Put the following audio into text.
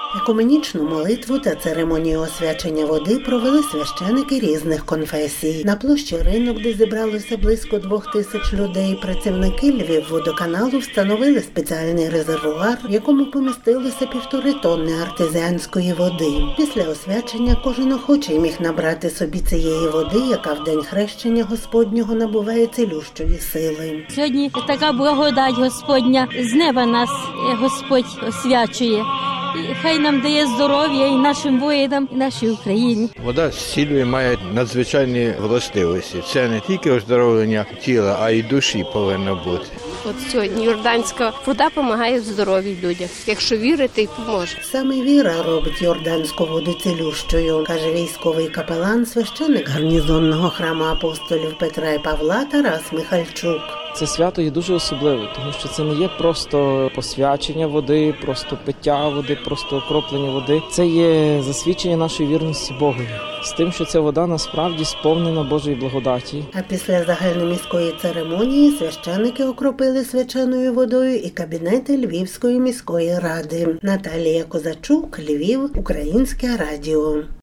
Екуменічну молитву та церемонію освячення води провели священики різних конфесій. На площі Ринок, де зібралося близько 2000 людей, працівники Львівводоканалу встановили спеціальний резервуар, в якому помістилося 1,5 тонни артезіанської води. Після освячення кожен охочий міг набрати собі цієї води, яка в день хрещення Господнього набуває цілющої сили. Сьогодні така благодать Господня, з неба нас Господь освячує. І хай нам дає здоров'я і нашим воїнам, і нашій Україні. Вода зцілює, має надзвичайні властивості. Це не тільки оздоровлення тіла, а й душі повинно бути. От сьогодні йорданська вода допомагає здоров'ю людям. Якщо вірити, і поможе. Саме віра робить йорданську воду цілющою, каже військовий капелан, священик гарнізонного храму апостолів Петра і Павла Тарас Михальчук. Це свято є дуже особливе, тому що це не є просто посвячення води, просто пиття води, просто окроплення води. Це є засвідчення нашої вірності Богові. З тим, що ця вода насправді сповнена Божої благодаті. А після загальноміської церемонії священики окропили свяченою водою і кабінети Львівської міської ради. Наталія Козачук, Львів, Українське радіо.